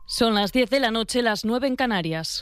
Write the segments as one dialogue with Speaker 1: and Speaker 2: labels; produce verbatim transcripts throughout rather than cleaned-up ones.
Speaker 1: Son las diez de la noche, las nueve en Canarias.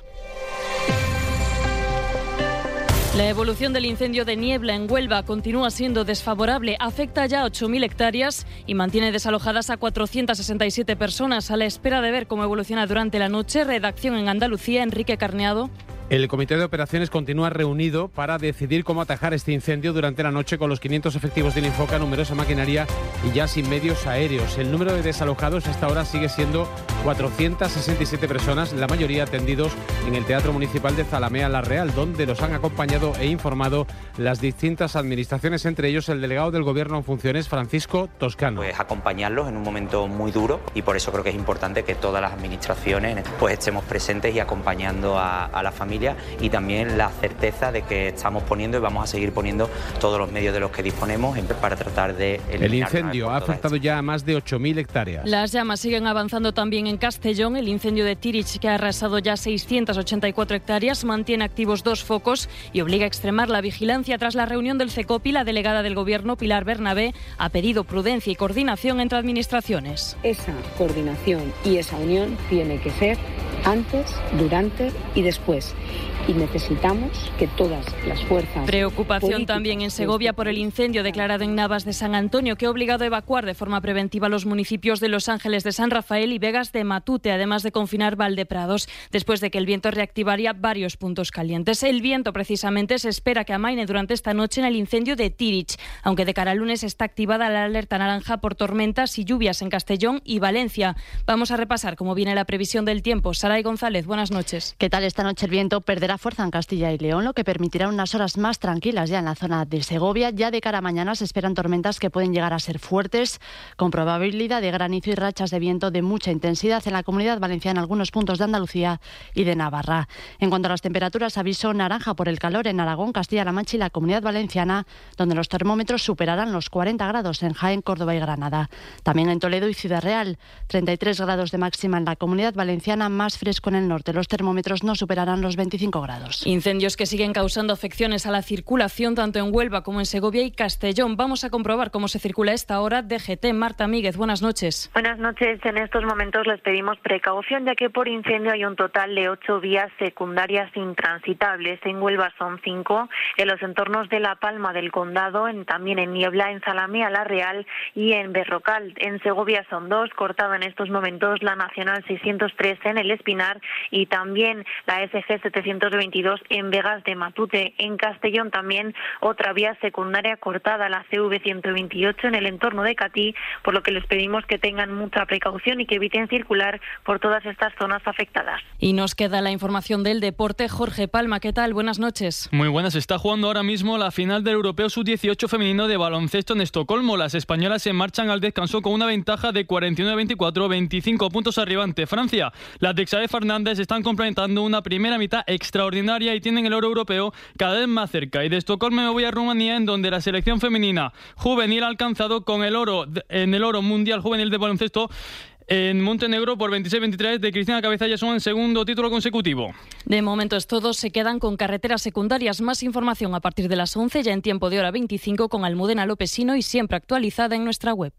Speaker 1: La evolución del incendio de Niebla en Huelva continúa siendo desfavorable. Afecta ya a ocho mil hectáreas y mantiene desalojadas a cuatrocientas sesenta y siete personas. A la espera de ver cómo evoluciona durante la noche, redacción en Andalucía, Enrique Carneado.
Speaker 2: El Comité de Operaciones continúa reunido para decidir cómo atajar este incendio durante la noche con los quinientos efectivos del Infoca, numerosa maquinaria y ya sin medios aéreos. El número de desalojados hasta ahora sigue siendo cuatrocientas sesenta y siete personas, la mayoría atendidos en el Teatro Municipal de Zalamea La Real, donde los han acompañado e informado las distintas administraciones, entre ellos el delegado del Gobierno en funciones, Francisco Toscano.
Speaker 3: Pues acompañarlos en un momento muy duro y por eso creo que es importante que todas las administraciones pues estemos presentes y acompañando a, a la familia, y también la certeza de que estamos poniendo y vamos a seguir poniendo todos los medios de los que disponemos para tratar de eliminar.
Speaker 2: El incendio ha afectado ya a más de ocho mil hectáreas.
Speaker 1: Las llamas siguen avanzando también en Castellón. El incendio de Tirich, que ha arrasado ya seiscientas ochenta y cuatro hectáreas, mantiene activos dos focos y obliga a extremar la vigilancia. Tras la reunión del CECOPI, la delegada del Gobierno, Pilar Bernabé, ha pedido prudencia y coordinación entre administraciones.
Speaker 4: Esa coordinación y esa unión tiene que ser antes, durante y después. Y necesitamos que todas las fuerzas...
Speaker 1: Preocupación también en Segovia por el incendio declarado en Navas de San Antonio, que ha obligado a evacuar de forma preventiva a los municipios de Los Ángeles de San Rafael y Vegas de Matute, además de confinar Valdeprados, después de que el viento reactivaría varios puntos calientes. El viento, precisamente, se espera que amaine durante esta noche en el incendio de Tirich, aunque de cara al lunes está activada la alerta naranja por tormentas y lluvias en Castellón y Valencia. Vamos a repasar cómo viene la previsión del tiempo. Saray González, buenas noches.
Speaker 5: ¿Qué tal? Esta noche el viento perderá fuerza en Castilla y León, lo que permitirá unas horas más tranquilas ya en la zona de Segovia. Ya de cara a mañana se esperan tormentas que pueden llegar a ser fuertes, con probabilidad de granizo y rachas de viento de mucha intensidad en la Comunidad Valenciana, en algunos puntos de Andalucía y de Navarra. En cuanto a las temperaturas, aviso naranja por el calor en Aragón, Castilla-La Mancha y la Comunidad Valenciana, donde los termómetros superarán los cuarenta grados en Jaén, Córdoba y Granada. También en Toledo y Ciudad Real, treinta y tres grados de máxima en la Comunidad Valenciana, más fresco en el norte. Los termómetros no superarán los veinticinco grados.
Speaker 1: Incendios que siguen causando afecciones a la circulación tanto en Huelva como en Segovia y Castellón. Vamos a comprobar cómo se circula a esta hora. D G T, Marta Míguez, buenas noches.
Speaker 6: Buenas noches. En estos momentos les pedimos precaución, ya que por incendio hay un total de ocho vías secundarias intransitables. En Huelva son cinco, en los entornos de La Palma del Condado, en, también en Niebla, en Zalamea La Real y en Berrocal. En Segovia son dos, cortada en estos momentos la Nacional seiscientos tres en El Espinar y también la S G setecientos veintidós en Vegas de Matute. En Castellón también otra vía secundaria cortada, la C V ciento veintiocho en el entorno de Catí, por lo que les pedimos que tengan mucha precaución y que eviten circular por todas estas zonas afectadas.
Speaker 1: Y nos queda la información del deporte. Jorge Palma, ¿qué tal? Buenas noches.
Speaker 7: Muy buenas. Está jugando ahora mismo la final del Europeo sub dieciocho femenino de baloncesto en Estocolmo. Las españolas se marchan al descanso con una ventaja de cuarenta y nueve a veinticuatro, veinticinco puntos arriba ante Francia. Las de Xavi Fernández están completando una primera mitad extraordinaria y tienen el oro europeo cada vez más cerca. Y de Estocolmo me voy a Rumanía, en donde la selección femenina juvenil ha alcanzado con el oro en el oro mundial juvenil de baloncesto en Montenegro por veintiséis veintitrés de Cristina Cabezallas, en segundo título consecutivo.
Speaker 1: De momento es todo. Se quedan con carreteras secundarias. Más información a partir de las once, ya en tiempo de hora veinticinco, con Almudena Lopesino y siempre actualizada en nuestra web.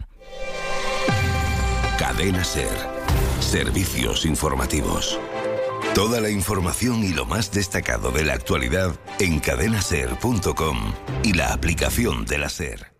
Speaker 8: Cadena SER. Servicios informativos. Toda la información y lo más destacado de la actualidad en cadena ser punto com y la aplicación de la SER.